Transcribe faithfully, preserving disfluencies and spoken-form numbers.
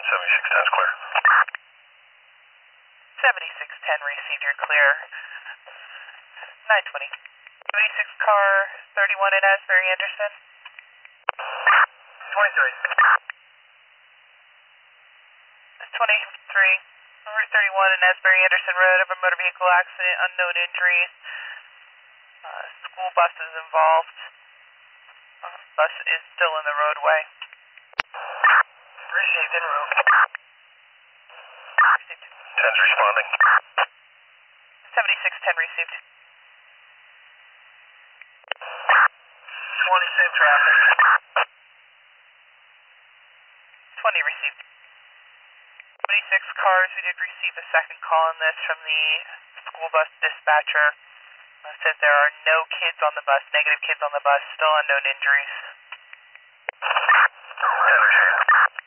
seventy-six ten is clear. seventy-six ten received, you're clear. nine twenty. seventy-six car thirty-one in Asbury Anderson. twenty-three. twenty-three. Route thirty-one in Asbury Anderson Road of a motor vehicle accident, unknown injuries. Uh, school bus is involved. Uh, bus is still in the roadway. Received en route. Received. ten's responding. seventy-six ten received. twenty same traffic. twenty received. twenty-six cars, we did receive a second call on this from the school bus dispatcher. Uh, said there are no kids on the bus, negative kids on the bus, still unknown injuries. ten